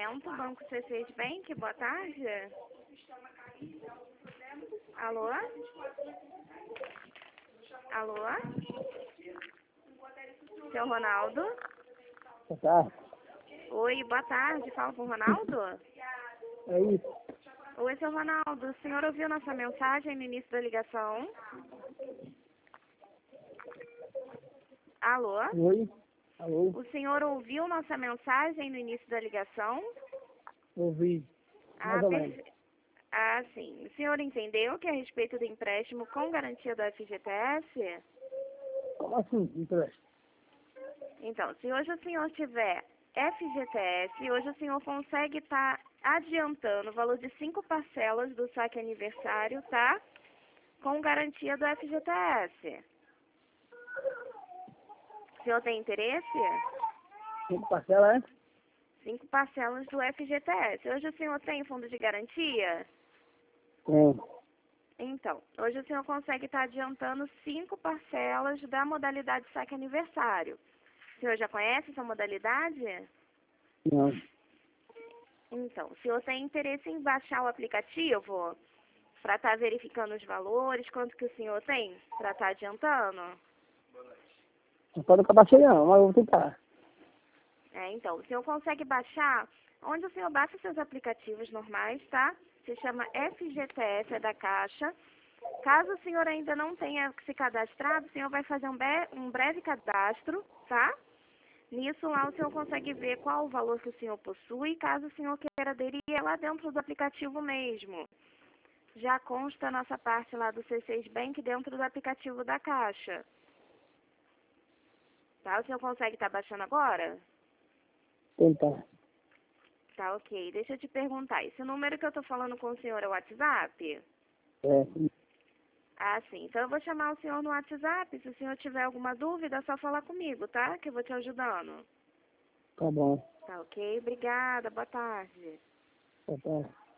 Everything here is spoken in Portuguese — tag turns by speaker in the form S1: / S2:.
S1: atendimento, Banco C6 Bank, boa tarde. Alô? Alô? Seu Ronaldo?
S2: Boa tarde.
S1: Oi, boa tarde, fala com o Ronaldo?
S2: É isso.
S1: Oi, seu Ronaldo, o senhor ouviu nossa mensagem no início da ligação? Alô?
S2: Oi. Alô.
S1: O senhor ouviu nossa mensagem no início da ligação?
S2: Ouvi. Mais ou menos.
S1: Sim. O senhor entendeu que é a respeito do empréstimo com garantia do FGTS?
S2: Como assim, empréstimo?
S1: Então, se hoje o senhor tiver FGTS, hoje o senhor consegue estar adiantando o valor de 5 parcelas do saque aniversário, tá? Com garantia do FGTS. O senhor tem interesse?
S2: 5 parcelas, é?
S1: 5 parcelas do FGTS. Hoje o senhor tem fundo de garantia?
S2: Tem.
S1: Então, hoje o senhor consegue estar adiantando 5 parcelas da modalidade saque aniversário. O senhor já conhece essa modalidade?
S2: Não.
S1: Então, o senhor tem interesse em baixar o aplicativo para estar verificando os valores, quanto que o senhor tem para estar adiantando?
S2: Não pode acabar cheio não, mas eu vou tentar.
S1: Então, o senhor consegue baixar onde o senhor baixa seus aplicativos normais, tá? Se chama FGTS, é da Caixa. Caso o senhor ainda não tenha se cadastrado, o senhor vai fazer um breve cadastro, tá? Nisso lá o senhor consegue ver qual o valor que o senhor possui, caso o senhor queira aderir, é lá dentro do aplicativo mesmo. Já consta a nossa parte lá do C6 Bank dentro do aplicativo da Caixa. Tá? O senhor consegue estar baixando agora?
S2: Tentar.
S1: Tá, ok. Deixa eu te perguntar, esse número que eu tô falando com o senhor é o WhatsApp?
S2: É.
S1: Sim. Então eu vou chamar o senhor no WhatsApp. Se o senhor tiver alguma dúvida, é só falar comigo, tá? Que eu vou te ajudando.
S2: Tá bom.
S1: Tá, ok? Obrigada. Boa tarde.
S2: Boa tarde.